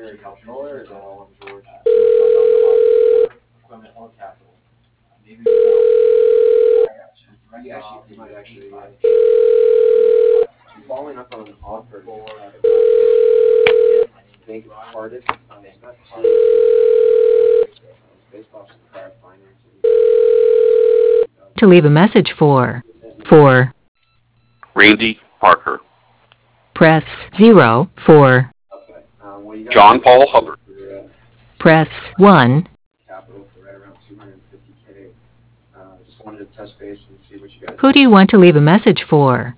Controller, or is that all on George? Equipment or capital. You might actually, following up on an offer. Bank of Cardiff, it's not it's based off some prior financing. To leave a message for Randy Parker. press 0 for Okay. What do you got? John Paul Hubbard. press 1. Capital for right around 250K. Just wanted to touch base and see what you guys. Who do you want to leave a message for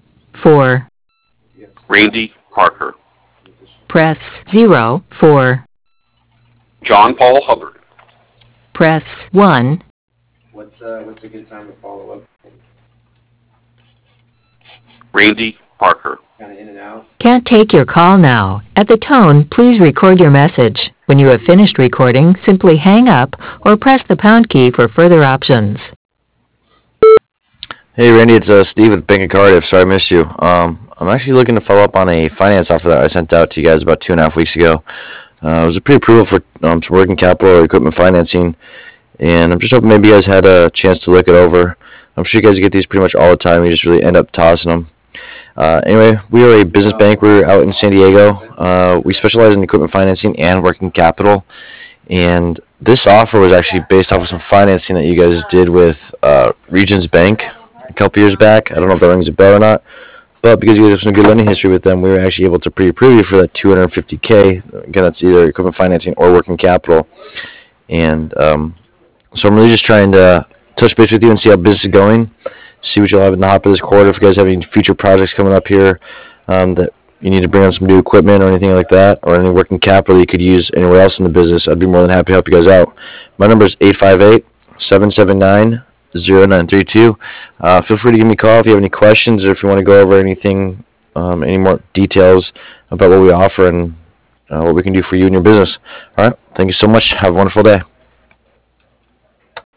Randy Parker. press 0 for John Paul Hubbard. press 1. What's a good time to follow up? Randy Parker. Kind of in and out. Can't take your call now. At the tone, please record your message. When you have finished recording, simply hang up or press the pound key for further options. Hey Randy, it's Steve with Bank of Cardiff. Sorry I missed you. I'm actually looking to follow up on a finance offer that I sent out to you guys about 2.5 weeks ago. It was a pre-approval for some working capital or equipment financing, and I'm just hoping maybe you guys had a chance to look it over. I'm sure you guys get these pretty much all the time. You just really end up tossing them. Anyway, we are a business bank. We're out in San Diego. We specialize in equipment financing and working capital, and this offer was actually based off of some financing that you guys did with Regions Bank a couple years back. I don't know if that rings a bell or not, but because you guys have some good lending history with them, we were actually able to pre-approve you for that $250K. Again, that's either equipment financing or working capital. And so I'm really just trying to touch base with you and see how business is going, see what you'll have in the hopper this quarter. If you guys have any future projects coming up here that you need to bring on some new equipment or anything like that, or any working capital you could use anywhere else in the business, I'd be more than happy to help you guys out. My number is 858-779-0932. Feel free to give me a call if you have any questions or if you want to go over anything, any more details about what we offer and what we can do for you and your business. All right. Thank you so much. Have a wonderful day.